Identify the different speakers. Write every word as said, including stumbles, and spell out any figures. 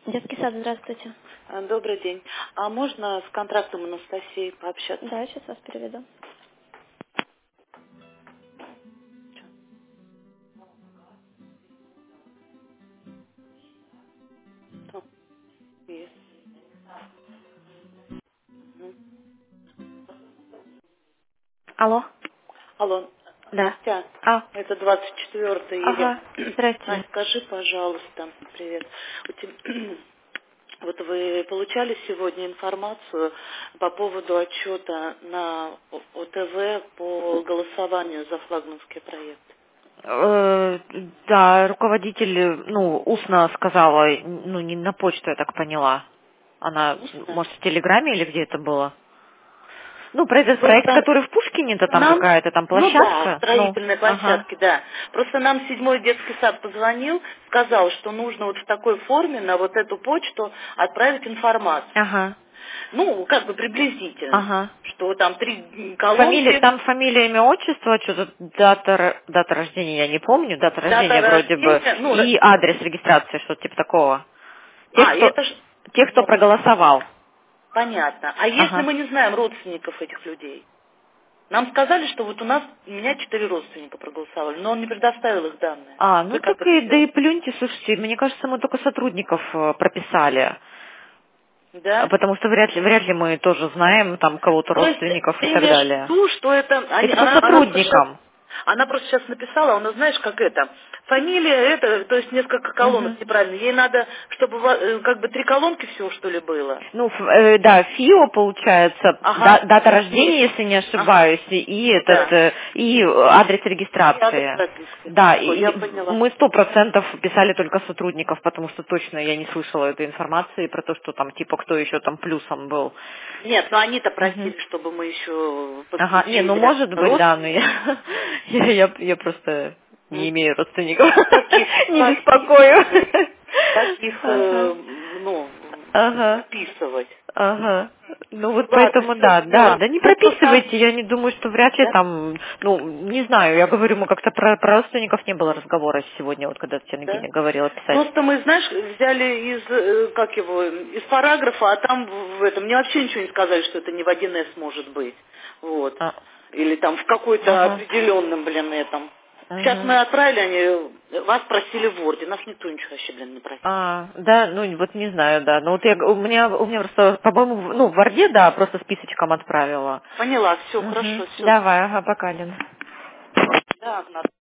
Speaker 1: Детский сад, здравствуйте.
Speaker 2: А, Добрый день. А можно с контрактом Анастасией пообщаться?
Speaker 1: Да, сейчас вас переведу.
Speaker 2: Там есть. Мгм.
Speaker 1: Алло?
Speaker 2: Алло,
Speaker 1: Да.
Speaker 2: Настя,
Speaker 1: А,
Speaker 2: это двадцать четвёртое июля.
Speaker 1: ага, здрасте.
Speaker 2: Настя, скажи, пожалуйста, привет. У теб- Вот вы получали сегодня информацию по поводу отчета на О- ОТВ по голосованию за флагманский проект?
Speaker 1: Э, да, руководитель, ну, устно сказала, ну, не на почту, я так поняла. Она,
Speaker 2: Устно?
Speaker 1: может, в Телеграме или где это было? Ну, про этот проект,
Speaker 2: Просто
Speaker 1: который в Пушкине-то там
Speaker 2: нам,
Speaker 1: какая-то там
Speaker 2: ну да,
Speaker 1: площадка. Ну,
Speaker 2: строительной
Speaker 1: ага,
Speaker 2: площадке, да. Просто нам седьмой детский сад позвонил, сказал, что нужно вот в такой форме на вот эту почту отправить информацию.
Speaker 1: ага,
Speaker 2: Ну, как бы приблизительно,
Speaker 1: ага.
Speaker 2: что там три
Speaker 1: Фамилия,
Speaker 2: колонки,
Speaker 1: там фамилия, имя, отчество, что-то дата, р- дата рождения я не помню, дата
Speaker 2: дата
Speaker 1: рождения вроде бы,
Speaker 2: рождения, ну, р-
Speaker 1: и адрес регистрации, что-то типа такого. Те,
Speaker 2: а, и
Speaker 1: кто,
Speaker 2: это ж,
Speaker 1: те, кто
Speaker 2: ну,
Speaker 1: проголосовал.
Speaker 2: понятно. А если
Speaker 1: Ага.
Speaker 2: мы не знаем родственников этих людей? Нам сказали, что вот у нас, у меня четыре родственника проголосовали, но он не предоставил их данные.
Speaker 1: А,
Speaker 2: Вы
Speaker 1: ну
Speaker 2: как
Speaker 1: так и,
Speaker 2: это
Speaker 1: да и
Speaker 2: сделали?
Speaker 1: плюньте, слушайте, мне кажется, мы только сотрудников э, прописали. А
Speaker 2: Да?
Speaker 1: Потому что вряд ли, вряд ли мы тоже знаем там кого-то
Speaker 2: То есть
Speaker 1: родственников и
Speaker 2: ты
Speaker 1: так
Speaker 2: имеешь в
Speaker 1: далее.
Speaker 2: виду, что это... они-
Speaker 1: Это по
Speaker 2: она, она просто сейчас,
Speaker 1: сотрудникам.
Speaker 2: она просто сейчас написала, она знаешь, как это, фамилия это, то есть несколько колонок
Speaker 1: Мгм.
Speaker 2: неправильно. Ей надо, чтобы во- э, как бы три колонки всего, что ли, было.
Speaker 1: Ну, ф- э, да, ФИО, получается, да-
Speaker 2: Ага,
Speaker 1: дата рождения,
Speaker 2: вместе.
Speaker 1: если не
Speaker 2: Ага,
Speaker 1: ошибаюсь, и этот,
Speaker 2: да.
Speaker 1: э, и адрес
Speaker 2: И адрес
Speaker 1: регистрации.
Speaker 2: прописки.
Speaker 1: Да,
Speaker 2: Все,
Speaker 1: и
Speaker 2: я
Speaker 1: и
Speaker 2: поняла.
Speaker 1: мы сто процентов писали только сотрудников, потому что точно я не слышала этой информации про то, что там, типа, кто еще там плюсом был.
Speaker 2: Нет, но они-то
Speaker 1: Мгм.
Speaker 2: просили, чтобы мы еще
Speaker 1: Ага, не, ну
Speaker 2: подключили
Speaker 1: может быть, да, но я,
Speaker 2: родственников.
Speaker 1: я, я, я просто не
Speaker 2: М.
Speaker 1: имею родственников,
Speaker 2: Таких
Speaker 1: не
Speaker 2: плохих,
Speaker 1: беспокою.
Speaker 2: таких,
Speaker 1: Ага,
Speaker 2: э, ну,
Speaker 1: ага.
Speaker 2: прописывать.
Speaker 1: Ага. Ну вот
Speaker 2: Ладно,
Speaker 1: поэтому
Speaker 2: все
Speaker 1: да, да,
Speaker 2: поняла.
Speaker 1: да не
Speaker 2: Ну, просто,
Speaker 1: прописывайте, я не думаю, что вряд ли
Speaker 2: да?
Speaker 1: там, ну, не знаю, я говорю, мы как-то про, про родственников не было разговора сегодня, вот когда
Speaker 2: Да.
Speaker 1: Татьяна говорила писать.
Speaker 2: Просто мы, знаешь, взяли из, э, как его, из параграфа, а там в в этом, мне вообще ничего не сказали, что это не в один эс может быть. Вот.
Speaker 1: А,
Speaker 2: Или там в какой-то
Speaker 1: ага,
Speaker 2: определенном, блин, этом. Сейчас
Speaker 1: ага.
Speaker 2: мы отправили, они вас просили в Word, нас никто ничего вообще, блин, не просил.
Speaker 1: А, да, ну вот не знаю, да. Ну вот я, у меня, у меня просто, по-моему, в- ну, в Варде, да, просто списочком отправила.
Speaker 2: Поняла, все,
Speaker 1: Угу.
Speaker 2: хорошо, все.
Speaker 1: Давай, ага, пока, Лен.
Speaker 2: Да, надо.